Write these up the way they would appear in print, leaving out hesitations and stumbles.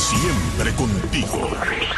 siempre contigo.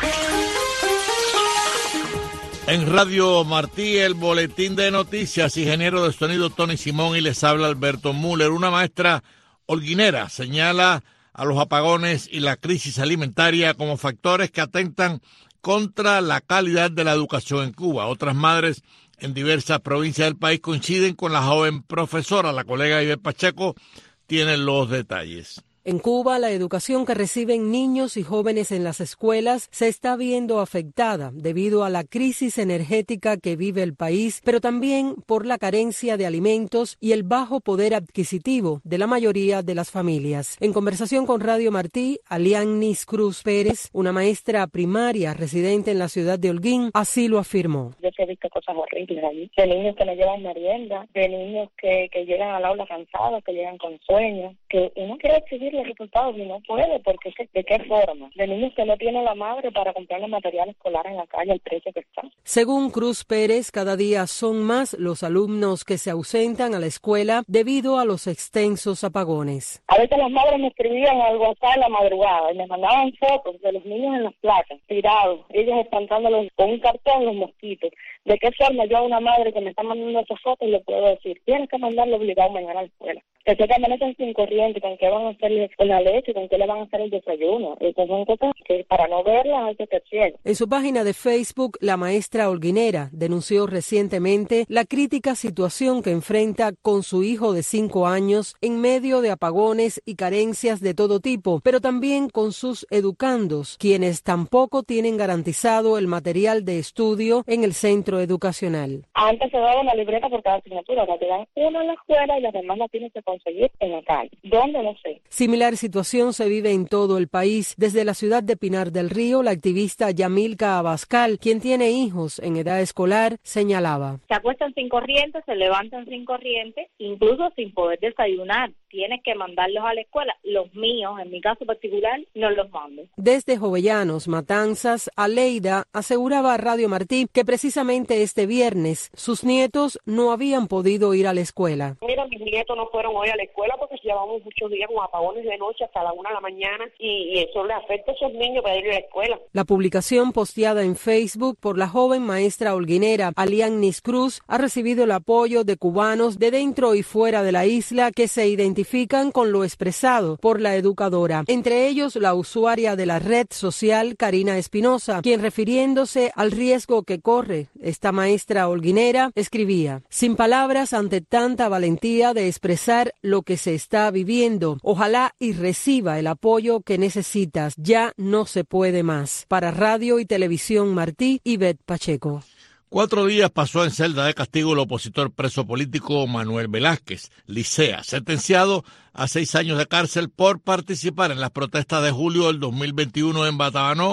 En Radio Martí, el boletín de noticias, ingeniero de sonido Tony Simón, y les habla Alberto Müller. Una maestra holguinera señala a los apagones y la crisis alimentaria como factores que atentan contra la calidad de la educación en Cuba. Otras madres en diversas provincias del país coinciden con la joven profesora. La colega Ivette Pacheco tiene los detalles. En Cuba, la educación que reciben niños y jóvenes en las escuelas se está viendo afectada debido a la crisis energética que vive el país, pero también por la carencia de alimentos y el bajo poder adquisitivo de la mayoría de las familias. En conversación con Radio Martí, Alianis Cruz Pérez, una maestra primaria residente en la ciudad de Holguín, así lo afirmó. Yo he visto cosas horribles allí, de niños que no llevan merienda, de niños que llegan al aula cansados, que llegan con sueño, que uno quiere exigir los resultados y no puede, porque ¿de qué forma? De niños que no tienen la madre para comprar los materiales escolares en la calle al precio que está. Según Cruz Pérez, cada día son más los alumnos que se ausentan a la escuela debido a los extensos apagones. A veces las madres me escribían al WhatsApp en la madrugada y me mandaban fotos de los niños en las placas, tirados, ellos espantándolos con un cartón los mosquitos. ¿De qué forma yo a una madre que me está mandando esas fotos le puedo decir, tienes que mandarlo obligado mañana a la escuela? Que se amanecen sin corriente, con qué van a hacerle con la leche, con qué le van a hacer el desayuno. Estas son cosas que para no verlas hay que ser ciego. En su página de Facebook, la maestra holguinera denunció recientemente la crítica situación que enfrenta con su hijo de 5 años en medio de apagones y carencias de todo tipo, pero también con sus educandos, quienes tampoco tienen garantizado el material de estudio en el centro educacional. Antes se daba una libreta por cada asignatura, ahora te dan una en la escuela y las demás las tienes que conseguir en la calle. ¿Dónde? No sé. Similar situación se vive en todo el país. Desde la ciudad de Pinar del Río, la activista Yamilka Abascal, quien tiene hijos en edad escolar, señalaba. Se acuestan sin corriente, se levantan sin corriente, incluso sin poder desayunar. Tienes que mandarlos a la escuela. Los míos, en mi caso particular, no los mando. Desde Jovellanos, Matanzas, Aleida aseguraba a Radio Martí que precisamente este viernes sus nietos no habían podido ir a la escuela. Mira, mis nietos no fueron hoy a la escuela porque llevamos muchos días con apagones de noche hasta la 1 de la mañana y eso le afecta a esos niños para ir a la escuela. La publicación posteada en Facebook por la joven maestra holguinera Alianis Cruz ha recibido el apoyo de cubanos de dentro y fuera de la isla que se identifican con lo expresado por la educadora, entre ellos la usuaria de la red social Karina Espinosa, quien refiriéndose al riesgo que corre esta maestra holguinera escribía: sin palabras ante tanta valentía de expresar lo que se está viviendo, ojalá y reciba el apoyo que necesitas, ya no se puede más. Para Radio y Televisión Martí, Ivette Pacheco. 4 días pasó en celda de castigo el opositor preso político Manuel Velázquez Licea, sentenciado a 6 años de cárcel por participar en las protestas de julio del 2021 en Batabanó,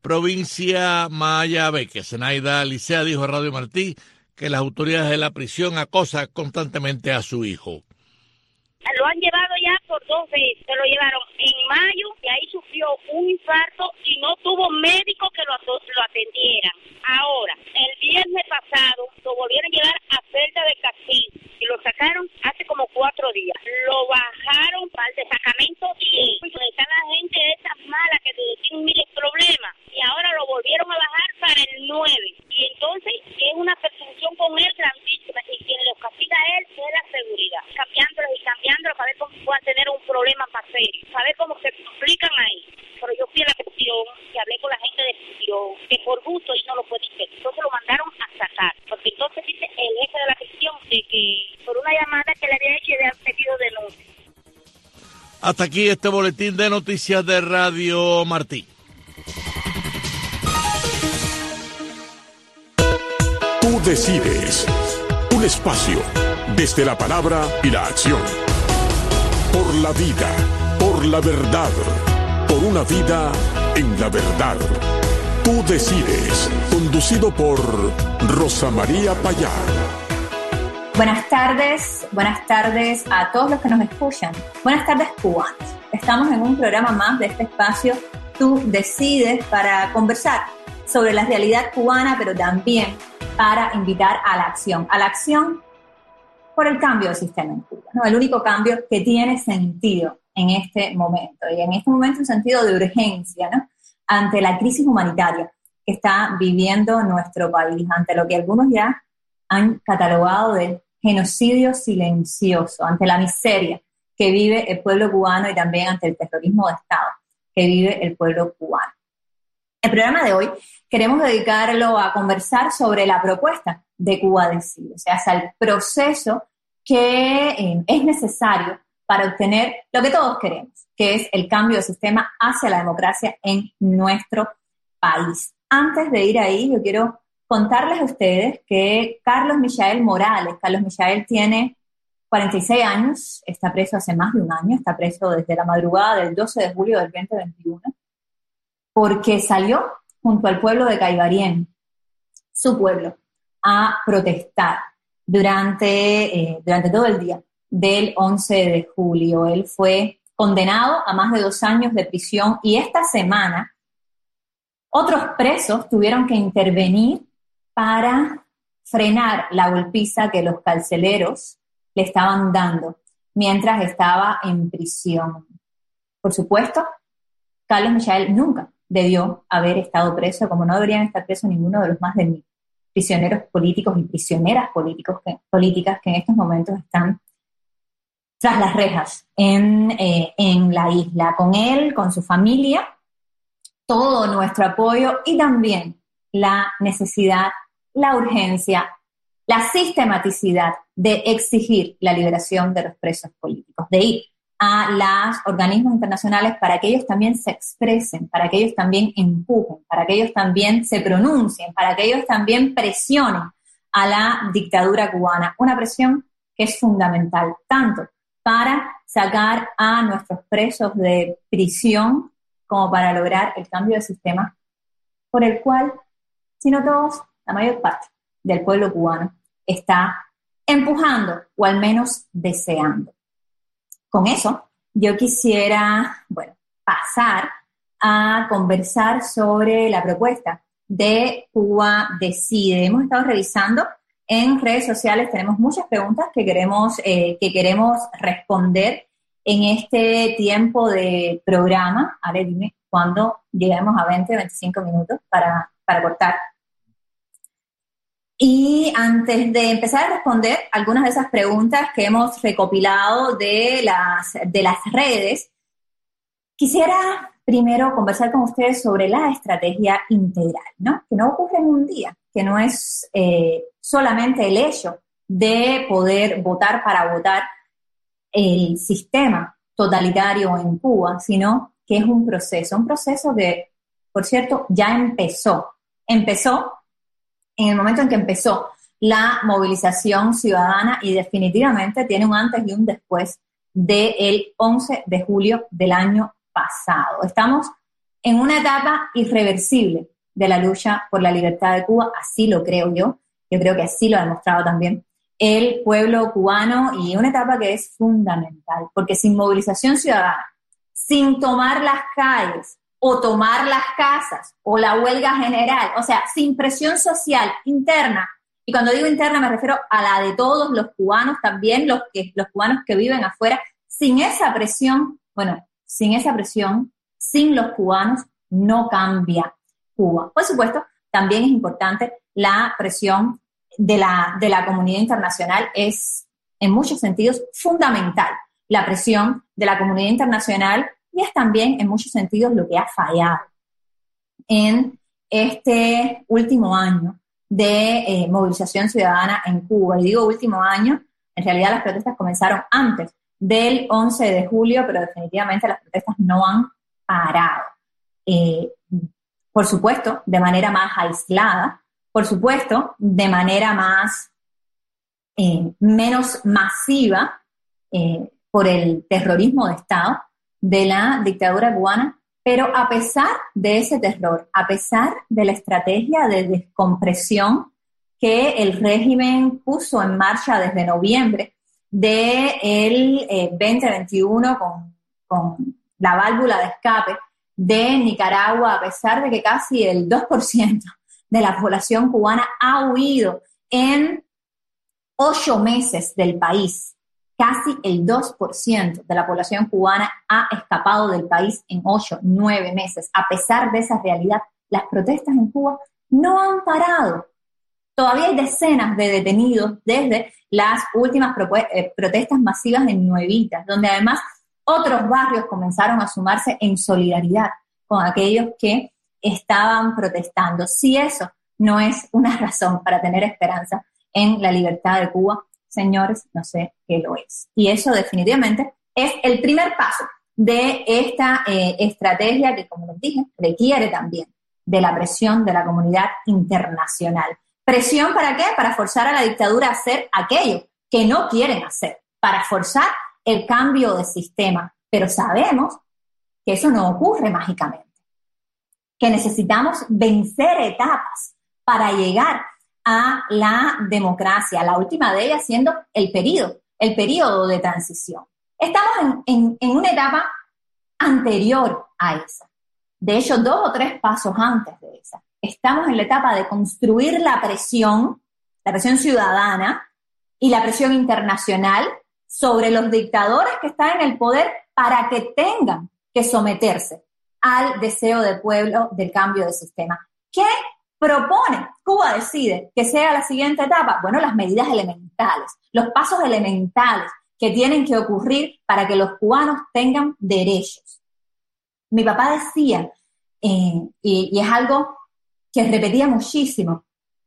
provincia Mayabeque. Zenaida Licea dijo a Radio Martí que las autoridades de la prisión acosan constantemente a su hijo. Lo han llevado ya por 2 veces. Se lo llevaron en mayo y ahí sufrió un infarto y no tuvo médico que lo atendieran. Ahora, el viernes pasado lo volvieron a llevar a celda de castigo y lo sacaron hace como 4 días. Lo bajaron para el destacamento y están la gente de esas malas que tienen miles de problemas y ahora lo volvieron a bajar para el 9. Y entonces es una persecución con él grandísima y quien los castiga a él es la seguridad, cambiándolos para ver cómo puedan tener un problema más serio, saber cómo se complican ahí. Pero yo fui a la prisión, que hablé con la gente de prisión, que por gusto ellos no lo pueden hacer. Entonces lo mandaron a sacar, porque entonces dice el jefe de la prisión de que por una llamada que le había hecho le había pedido denuncia. Hasta aquí este boletín de noticias de Radio Martí. Tú decides. Un espacio desde la palabra y la acción. Por la vida, por la verdad, por una vida en la verdad. Tú decides. Conducido por Rosa María Payá. Buenas tardes a todos los que nos escuchan. Buenas tardes, cubanos. Estamos en un programa más de este espacio Tú decides, para conversar sobre la realidad cubana, pero también para invitar a la acción por el cambio del sistema en Cuba, ¿no? El único cambio que tiene sentido en este momento, y en este momento en sentido de urgencia, ¿no? Ante la crisis humanitaria que está viviendo nuestro país, ante lo que algunos ya han catalogado de genocidio silencioso, ante la miseria que vive el pueblo cubano y también ante el terrorismo de Estado que vive el pueblo cubano. El programa de hoy queremos dedicarlo a conversar sobre la propuesta de Cuba Decide, o sea, el proceso que es necesario para obtener lo que todos queremos, que es el cambio de sistema hacia la democracia en nuestro país. Antes de ir ahí, yo quiero contarles a ustedes que Carlos Michael Morales, Carlos Michael tiene 46 años, está preso hace más de un año, está preso desde la madrugada del 12 de julio del 2021, porque salió junto al pueblo de Caibarien, su pueblo, a protestar durante todo el día del 11 de julio. Él fue condenado a más de 2 años de prisión y esta semana otros presos tuvieron que intervenir para frenar la golpiza que los carceleros le estaban dando mientras estaba en prisión. Por supuesto, Carlos Michael nunca debió haber estado preso, como no deberían estar presos ninguno de los más de 1.000 prisioneros políticos y prisioneras políticas que en estos momentos están tras las rejas en la isla. Con él, con su familia, todo nuestro apoyo y también la necesidad, la urgencia, la sistematicidad de exigir la liberación de los presos políticos, de ir a los organismos internacionales para que ellos también se expresen, para que ellos también empujen, para que ellos también se pronuncien, para que ellos también presionen a la dictadura cubana. Una presión que es fundamental, tanto para sacar a nuestros presos de prisión como para lograr el cambio de sistema por el cual, si no todos, la mayor parte del pueblo cubano está empujando o al menos deseando. Con eso, yo quisiera, pasar a conversar sobre la propuesta de Cuba Decide. Hemos estado revisando en redes sociales, tenemos muchas preguntas que queremos responder en este tiempo de programa. Ale, dime cuándo lleguemos a 20-25 minutos para cortar. Y antes de empezar a responder algunas de esas preguntas que hemos recopilado de las redes, quisiera primero conversar con ustedes sobre la estrategia integral, ¿no? Que no ocurre en un día, que no es solamente el hecho de poder votar para votar el sistema totalitario en Cuba, sino que es un proceso que, por cierto, ya empezó en el momento en que empezó la movilización ciudadana y definitivamente tiene un antes y un después del 11 de julio del año pasado. Estamos en una etapa irreversible de la lucha por la libertad de Cuba, así lo creo yo creo que así lo ha demostrado también el pueblo cubano, y una etapa que es fundamental, porque sin movilización ciudadana, sin tomar las calles, o tomar las casas, o la huelga general, o sea, sin presión social interna, y cuando digo interna me refiero a la de todos los cubanos, también los cubanos que viven afuera, sin esa presión, sin los cubanos no cambia Cuba. Por supuesto, también es importante la presión de la comunidad internacional, es en muchos sentidos fundamental la presión de la comunidad internacional, y es también en muchos sentidos lo que ha fallado en este último año de movilización ciudadana en Cuba. Y digo último año, en realidad las protestas comenzaron antes del 11 de julio, pero definitivamente las protestas no han parado. Por supuesto, de manera más aislada, por supuesto, de manera menos masiva por el terrorismo de Estado de la dictadura cubana, pero a pesar de ese terror, a pesar de la estrategia de descompresión que el régimen puso en marcha desde noviembre del 2021 con la válvula de escape de Nicaragua, a pesar de que casi el 2% de la población cubana ha huido en 8 meses del país, casi el 2% de la población cubana ha escapado del país en 8, 9 meses. A pesar de esa realidad, las protestas en Cuba no han parado. Todavía hay decenas de detenidos desde las últimas protestas masivas en Nuevitas, donde además otros barrios comenzaron a sumarse en solidaridad con aquellos que estaban protestando. Si eso no es una razón para tener esperanza en la libertad de Cuba, señores, no sé qué lo es. Y eso definitivamente es el primer paso de esta estrategia que, como les dije, requiere también de la presión de la comunidad internacional. ¿Presión para qué? Para forzar a la dictadura a hacer aquello que no quieren hacer, para forzar el cambio de sistema. Pero sabemos que eso no ocurre mágicamente, que necesitamos vencer etapas para llegar a la democracia, la última de ellas siendo el periodo de transición. Estamos en una etapa anterior a esa. De hecho, 2 o 3 pasos antes de esa. Estamos en la etapa de construir la presión ciudadana y la presión internacional sobre los dictadores que están en el poder para que tengan que someterse al deseo del pueblo del cambio de sistema. ¿Qué propone Cuba Decide que sea la siguiente etapa? Bueno, las medidas elementales, los pasos elementales que tienen que ocurrir para que los cubanos tengan derechos. Mi papá decía, y es algo que repetía muchísimo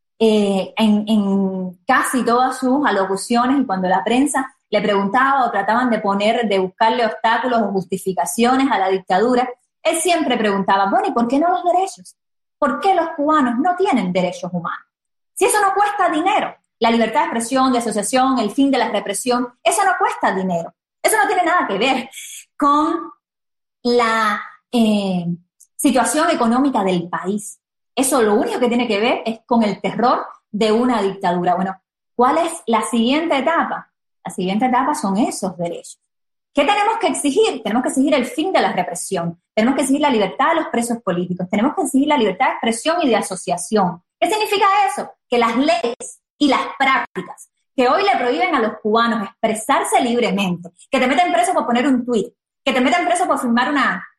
en casi todas sus alocuciones, y cuando la prensa le preguntaba o trataban de buscarle obstáculos o justificaciones a la dictadura, él siempre preguntaba, bueno, ¿y por qué no los derechos? ¿Por qué los cubanos no tienen derechos humanos? Si eso no cuesta dinero, la libertad de expresión, de asociación, el fin de la represión, eso no cuesta dinero. Eso no tiene nada que ver con la situación económica del país. Eso lo único que tiene que ver es con el terror de una dictadura. Bueno, ¿cuál es la siguiente etapa? La siguiente etapa son esos derechos. ¿Qué tenemos que exigir? Tenemos que exigir el fin de la represión. Tenemos que exigir la libertad de los presos políticos. Tenemos que exigir la libertad de expresión y de asociación. ¿Qué significa eso? Que las leyes y las prácticas que hoy le prohíben a los cubanos expresarse libremente, que te meten preso por poner un tuit, que te meten preso por firmar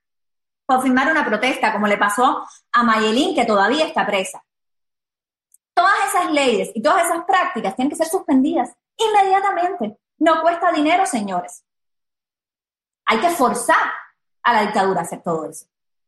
una protesta, como le pasó a Mayelín, que todavía está presa. Todas esas leyes y todas esas prácticas tienen que ser suspendidas inmediatamente. No cuesta dinero, señores. Hay que forzar a la dictadura a hacer todo eso.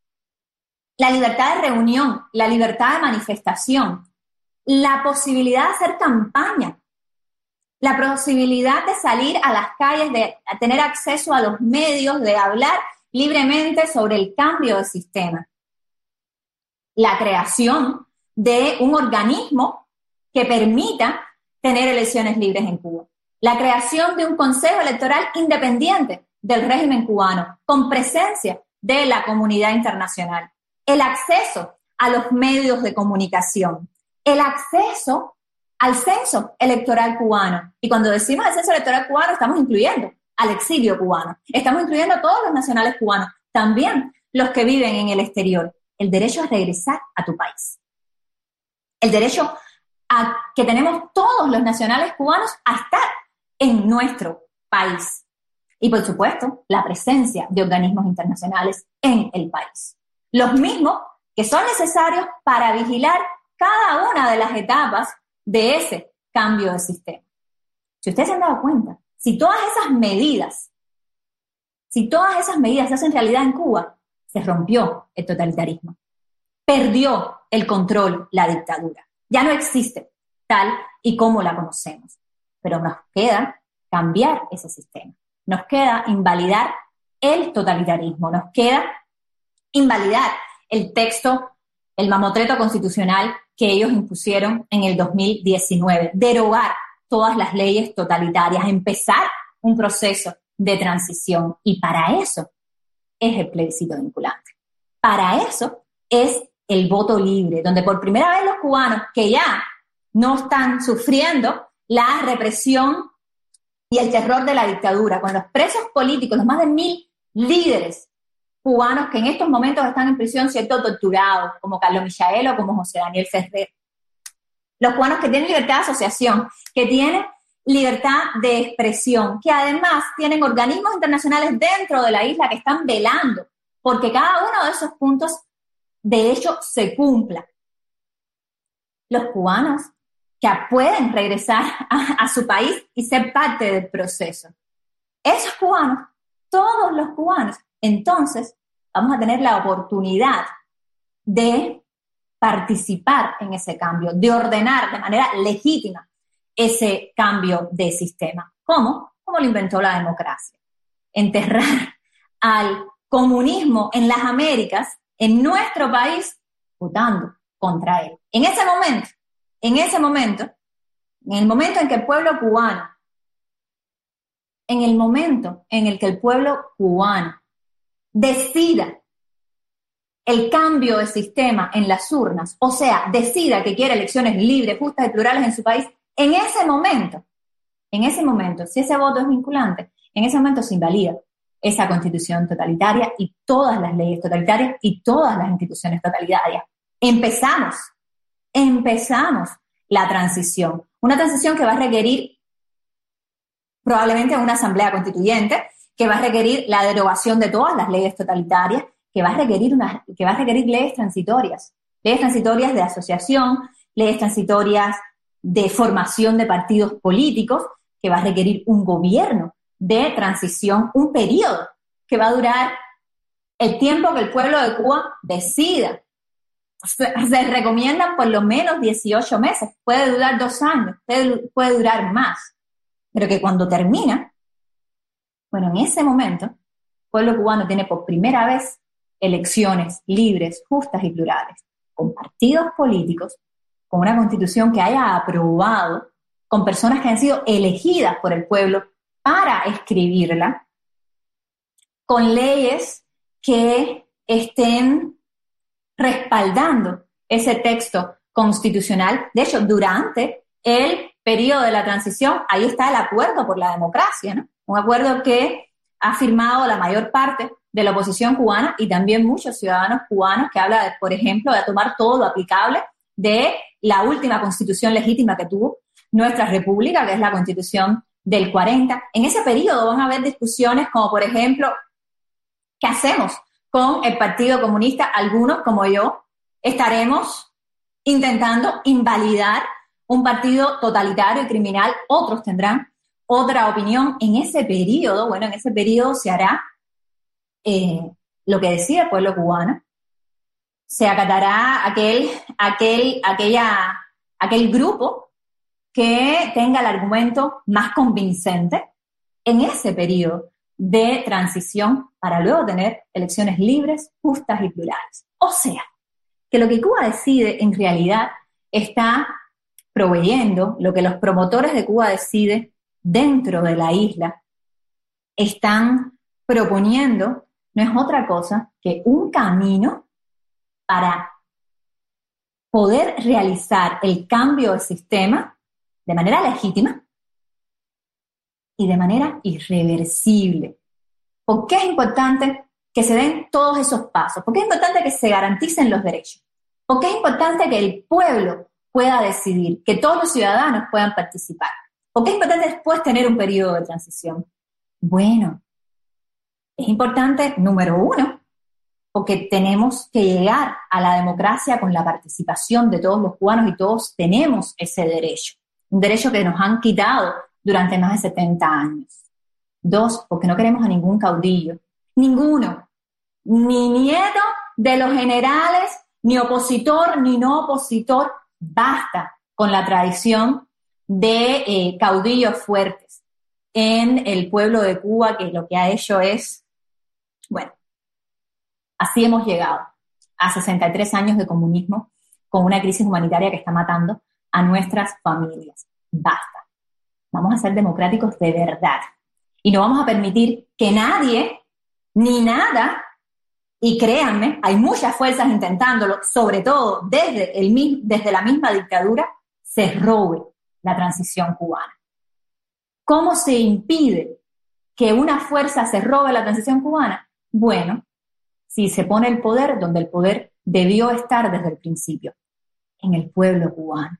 La libertad de reunión, la libertad de manifestación, la posibilidad de hacer campaña, la posibilidad de salir a las calles, de tener acceso a los medios, de hablar libremente sobre el cambio de sistema. La creación de un organismo que permita tener elecciones libres en Cuba. La creación de un consejo electoral independiente del régimen cubano, con presencia de la comunidad internacional. El acceso a los medios de comunicación. El acceso al censo electoral cubano. Y cuando decimos el censo electoral cubano, estamos incluyendo al exilio cubano. Estamos incluyendo a todos los nacionales cubanos, también los que viven en el exterior. El derecho a regresar a tu país. El derecho a que tenemos todos los nacionales cubanos a estar en nuestro país. Y, por supuesto, la presencia de organismos internacionales en el país. Los mismos que son necesarios para vigilar cada una de las etapas de ese cambio de sistema. Si ustedes se han dado cuenta, si todas esas medidas se hacen realidad en Cuba, se rompió el totalitarismo. Perdió el control la dictadura. Ya no existe tal y como la conocemos. Pero nos queda cambiar ese sistema. Nos queda invalidar el totalitarismo. Nos queda invalidar el texto, el mamotreto constitucional que ellos impusieron en el 2019. Derogar todas las leyes totalitarias. Empezar un proceso de transición. Y para eso es el plebiscito vinculante. Para eso es el voto libre, donde por primera vez los cubanos que ya no están sufriendo la represión y el terror de la dictadura, con los presos políticos, los más de 1.000 líderes cubanos que en estos momentos están en prisión, ¿cierto?, torturados, como Carlos Michael o como José Daniel Ferrer. Los cubanos que tienen libertad de asociación, que tienen libertad de expresión, que además tienen organismos internacionales dentro de la isla que están velando porque cada uno de esos puntos de hecho se cumpla. Los cubanos que pueden regresar a su país y ser parte del proceso. Esos cubanos, todos los cubanos, entonces vamos a tener la oportunidad de participar en ese cambio, de ordenar de manera legítima ese cambio de sistema. ¿Cómo? Como lo inventó la democracia. Enterrar al comunismo en las Américas, en nuestro país, votando contra él. En el momento en que el pueblo cubano, en el momento en el que el pueblo cubano decida el cambio de sistema en las urnas, o sea, decida que quiere elecciones libres, justas y plurales en su país, en ese momento, si ese voto es vinculante, en ese momento se invalida esa constitución totalitaria y todas las leyes totalitarias y todas las instituciones totalitarias. Empezamos la transición, una transición que va a requerir probablemente una asamblea constituyente, que va a requerir la derogación de todas las leyes totalitarias, que va a requerir leyes transitorias de asociación, leyes transitorias de formación de partidos políticos, que va a requerir un gobierno de transición, un periodo que va a durar el tiempo que el pueblo de Cuba decida. Se recomiendan por lo menos 18 meses, puede durar 2 años, puede durar más, pero que cuando termina, bueno, en ese momento, el pueblo cubano tiene por primera vez elecciones libres, justas y plurales, con partidos políticos, con una constitución que haya aprobado, con personas que han sido elegidas por el pueblo para escribirla, con leyes que estén respaldando ese texto constitucional. De hecho, durante el periodo de la transición, ahí está el acuerdo por la democracia, ¿no? Un acuerdo que ha firmado la mayor parte de la oposición cubana y también muchos ciudadanos cubanos, que habla, por ejemplo, de tomar todo lo aplicable de la última constitución legítima que tuvo nuestra república, que es la Constitución del 40. En ese periodo van a haber discusiones como, por ejemplo, ¿qué hacemos con el Partido Comunista? Algunos, como yo, estaremos intentando invalidar un partido totalitario y criminal, otros tendrán otra opinión. En ese periodo, se hará lo que decide el pueblo cubano, se acatará aquel grupo que tenga el argumento más convincente en ese periodo de transición para luego tener elecciones libres, justas y plurales. O sea, que lo que Cuba decide en realidad está proveyendo, lo que los promotores de Cuba deciden dentro de la isla están proponiendo, no es otra cosa que un camino para poder realizar el cambio de sistema de manera legítima y de manera irreversible. ¿Por qué es importante que se den todos esos pasos? ¿Por qué es importante que se garanticen los derechos? ¿Por qué es importante que el pueblo pueda decidir, que todos los ciudadanos puedan participar? ¿Por qué es importante después tener un periodo de transición? Bueno, es importante, número 1, porque tenemos que llegar a la democracia con la participación de todos los cubanos y todos tenemos ese derecho. Un derecho que nos han quitado durante más de 70 años. 2, porque no queremos a ningún caudillo, ninguno, ni nieto de los generales, ni opositor, ni no opositor. Basta con la tradición de caudillos fuertes en el pueblo de Cuba, que lo que ha hecho es, bueno, así hemos llegado a 63 años de comunismo con una crisis humanitaria que está matando a nuestras familias. Basta. Vamos a ser democráticos de verdad. Y no vamos a permitir que nadie, ni nada, y créanme, hay muchas fuerzas intentándolo, sobre todo desde la misma dictadura, se robe la transición cubana. ¿Cómo se impide que una fuerza se robe la transición cubana? Bueno, si se pone el poder donde el poder debió estar desde el principio, en el pueblo cubano,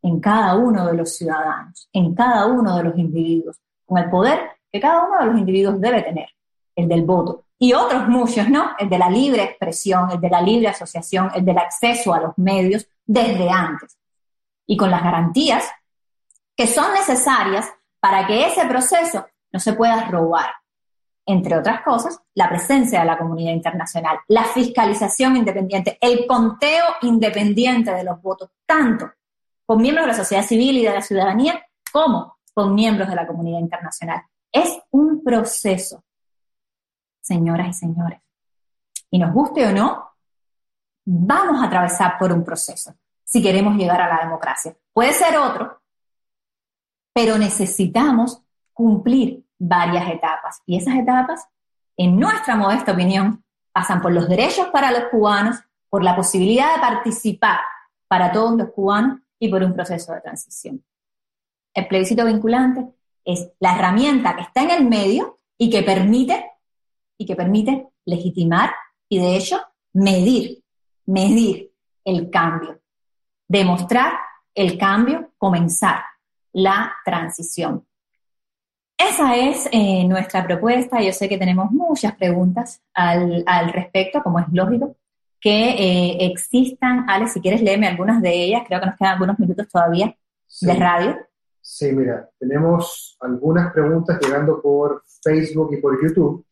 en cada uno de los ciudadanos, en cada uno de los individuos, con el poder que cada uno de los individuos debe tener, el del voto. Y otros muchos, ¿no? El de la libre expresión, el de la libre asociación, el del acceso a los medios desde antes. Y con las garantías que son necesarias para que ese proceso no se pueda robar. Entre otras cosas, la presencia de la comunidad internacional, la fiscalización independiente, el conteo independiente de los votos, tanto con miembros de la sociedad civil y de la ciudadanía, como con miembros de la comunidad internacional. Es un proceso, señoras y señores. Y nos guste o no, vamos a atravesar por un proceso si queremos llegar a la democracia. Puede ser otro, pero necesitamos cumplir varias etapas. Y esas etapas, en nuestra modesta opinión, pasan por los derechos para los cubanos, por la posibilidad de participar para todos los cubanos y por un proceso de transición. El plebiscito vinculante es la herramienta que está en el medio y que permite legitimar y, de hecho, medir el cambio, demostrar el cambio, comenzar la transición. Esa es nuestra propuesta. Yo sé que tenemos muchas preguntas al respecto, como es lógico que existan. Ale, si quieres léeme algunas de ellas, creo que nos quedan algunos minutos todavía de radio. Sí, mira, tenemos algunas preguntas llegando por Facebook y por YouTube.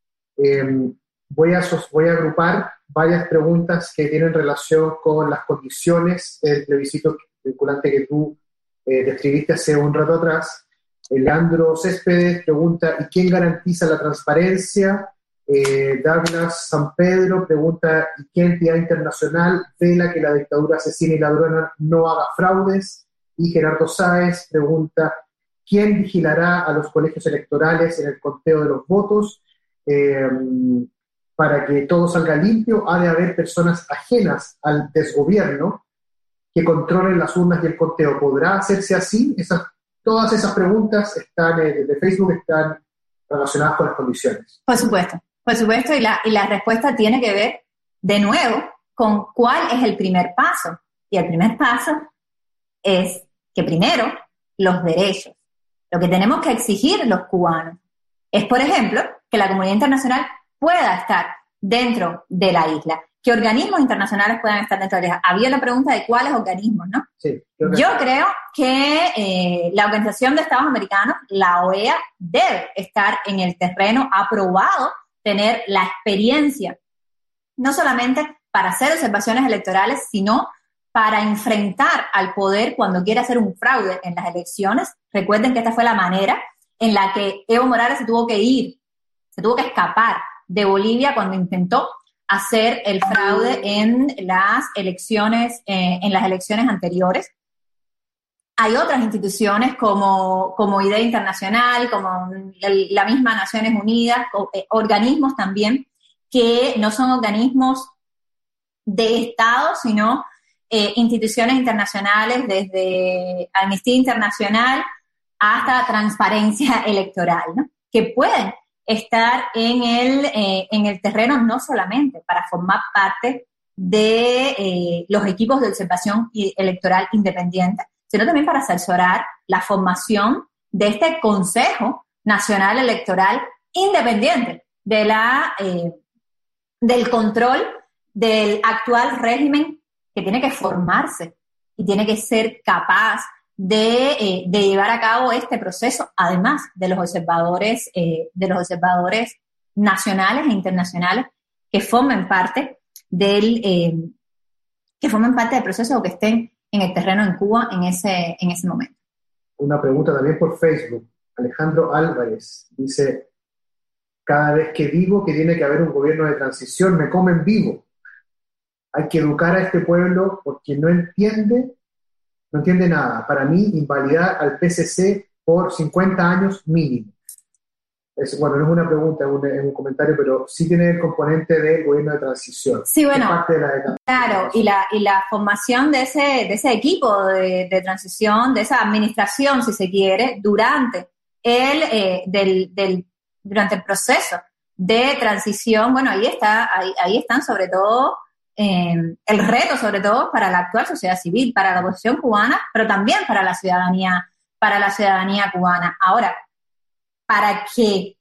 Voy a agrupar varias preguntas que tienen relación con las condiciones del plebiscito vinculante que tú describiste hace un rato atrás. Leandro Céspedes pregunta, ¿y quién garantiza la transparencia? Douglas San Pedro pregunta, ¿y qué entidad internacional vela que la dictadura asesina y ladrona no haga fraudes? Y Gerardo Sáez pregunta, ¿quién vigilará a los colegios electorales en el conteo de los votos? Para que todo salga limpio, ha de haber personas ajenas al desgobierno que controlen las urnas y el conteo. ¿Podrá hacerse así? Todas esas preguntas de Facebook están relacionadas con las condiciones. Por supuesto, y la respuesta tiene que ver, de nuevo, con cuál es el primer paso. Y el primer paso es que primero, los derechos. Lo que tenemos que exigir los cubanos es, por ejemplo, que la comunidad internacional pueda estar dentro de la isla. ¿Qué organismos internacionales puedan estar dentro de la isla? Había la pregunta de cuáles organismos, ¿no? Sí, yo creo que la Organización de Estados Americanos, la OEA, debe estar en el terreno, aprobado, tener la experiencia, no solamente para hacer observaciones electorales, sino para enfrentar al poder cuando quiere hacer un fraude en las elecciones. Recuerden que esta fue la manera en la que Evo Morales se tuvo que escapar de Bolivia cuando intentó hacer el fraude en las elecciones anteriores. Hay otras instituciones como IDEA Internacional, como la misma Naciones Unidas, organismos también que no son organismos de Estado, sino instituciones internacionales, desde Amnistía Internacional hasta Transparencia Electoral, ¿no? Que pueden estar en el terreno no solamente para formar parte de los equipos de observación electoral independiente, sino también para asesorar la formación de este Consejo Nacional Electoral independiente del control del actual régimen, que tiene que formarse y tiene que ser capaz de llevar a cabo este proceso, además de los observadores nacionales e internacionales que formen parte del proceso o que estén en el terreno en Cuba en ese momento. Una pregunta también por Facebook. Alejandro Álvarez dice, cada vez que digo que tiene que haber un gobierno de transición, me comen vivo. Hay que educar a este pueblo porque no entiende nada. Para mí, invalidar al PCC por 50 años mínimo. No es una pregunta, es un comentario, pero sí tiene el componente del gobierno de transición. Sí, bueno, parte de la claro, y la formación de ese equipo de transición, de esa administración, si se quiere, durante el proceso de transición. Bueno, ahí están sobre todo el reto, sobre todo, para la actual sociedad civil, para la oposición cubana, pero también para la ciudadanía cubana. Ahora, para que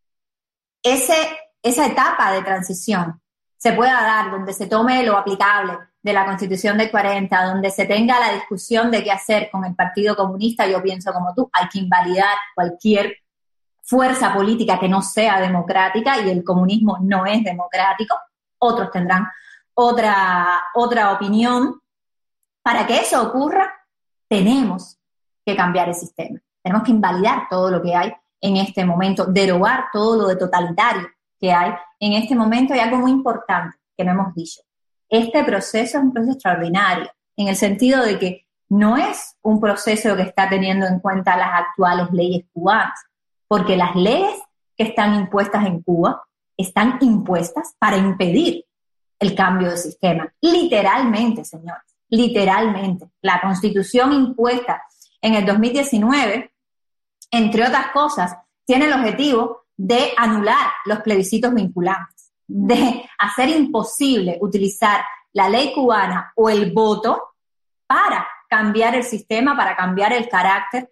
esa etapa de transición se pueda dar, donde se tome lo aplicable de la Constitución del 40, donde se tenga la discusión de qué hacer con el Partido Comunista, yo pienso como tú, hay que invalidar cualquier fuerza política que no sea democrática, y el comunismo no es democrático. Otros tendrán otra opinión. Para que eso ocurra, tenemos que cambiar el sistema. Tenemos que invalidar todo lo que hay en este momento, derogar todo lo de totalitario que hay en este momento. Y algo muy importante que no hemos dicho: este proceso es un proceso extraordinario, en el sentido de que no es un proceso que está teniendo en cuenta las actuales leyes cubanas, porque las leyes que están impuestas en Cuba están impuestas para impedir el cambio de sistema. Literalmente, señores, literalmente. La Constitución impuesta en el 2019, entre otras cosas, tiene el objetivo de anular los plebiscitos vinculantes, de hacer imposible utilizar la ley cubana o el voto para cambiar el sistema, para cambiar el carácter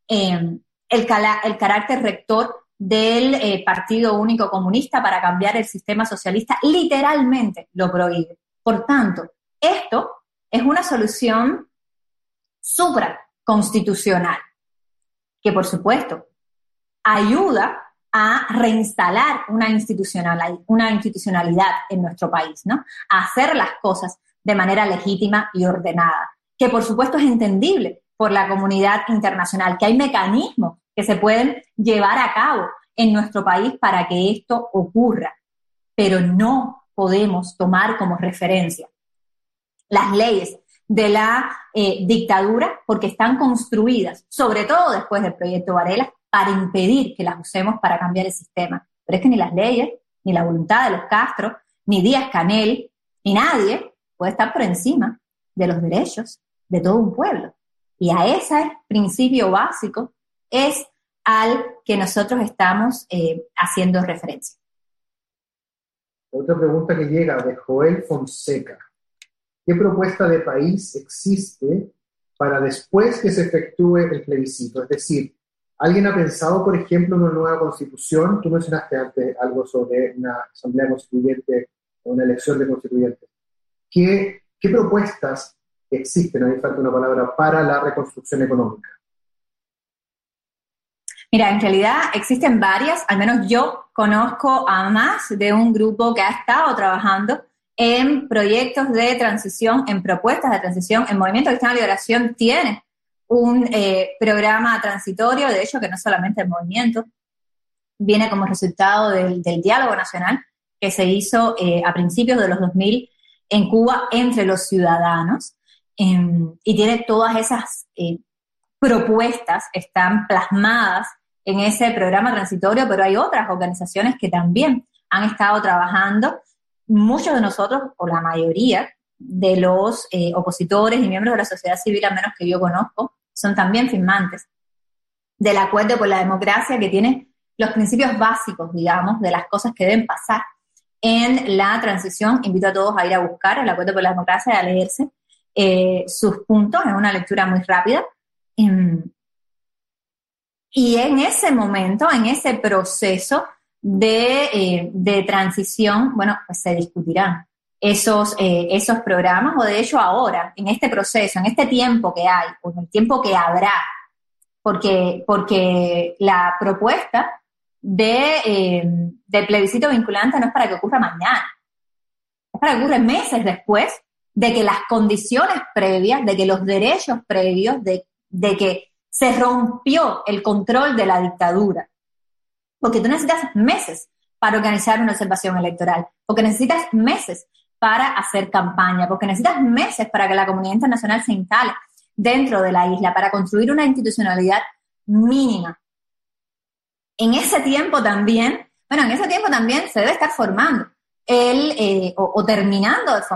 rector del Partido Único Comunista, para cambiar el sistema socialista. Literalmente lo prohíbe. Por tanto, esto es una solución supraconstitucional que, por supuesto, ayuda a reinstalar una institucionalidad en nuestro país, ¿no? A hacer las cosas de manera legítima y ordenada, que por supuesto es entendible por la comunidad internacional, que hay mecanismos que se pueden llevar a cabo en nuestro país para que esto ocurra, pero no podemos tomar como referencia las leyes de la dictadura, porque están construidas, sobre todo después del proyecto Varela, para impedir que las usemos para cambiar el sistema. Pero es que ni las leyes, ni la voluntad de los Castro, ni Díaz-Canel, ni nadie puede estar por encima de los derechos de todo un pueblo. Y a ese principio básico es al que nosotros estamos haciendo referencia. Otra pregunta que llega de Joel Fonseca: ¿qué propuesta de país existe para después que se efectúe el plebiscito? Es decir, ¿alguien ha pensado, por ejemplo, en una nueva constitución? Tú mencionaste antes algo sobre una asamblea constituyente o una elección de constituyentes. ¿Qué propuestas existen, ahí falta una palabra, para la reconstrucción económica? Mira, en realidad existen varias, al menos yo conozco a más de un grupo que ha estado trabajando en proyectos de transición, en propuestas de transición. El Movimiento Cristiano de Liberación tiene un programa transitorio, de hecho que no solamente el movimiento, viene como resultado del diálogo nacional que se hizo a principios de los 2000 en Cuba entre los ciudadanos, y tiene todas esas propuestas, están plasmadas en ese programa transitorio, pero hay otras organizaciones que también han estado trabajando. Muchos de nosotros, o la mayoría de los opositores y miembros de la sociedad civil, al menos que yo conozco, son también firmantes del Acuerdo por la Democracia, que tiene los principios básicos, digamos, de las cosas que deben pasar en la transición. Invito a todos a ir a buscar el Acuerdo por la Democracia y a leerse sus puntos, es una lectura muy rápida. Y en ese momento, en ese proceso de transición, bueno, pues se discutirán esos programas, o de hecho ahora, en este proceso, en este tiempo que hay, o en el tiempo que habrá, porque la propuesta de plebiscito vinculante no es para que ocurra mañana, es para que ocurra meses después de que las condiciones previas, de que los derechos previos, de que se rompió el control de la dictadura. Porque tú necesitas meses para organizar una observación electoral, porque necesitas meses para hacer campaña, porque necesitas meses para que la comunidad internacional se instale dentro de la isla, para construir una institucionalidad mínima. En ese tiempo también se debe estar formando o terminando de formar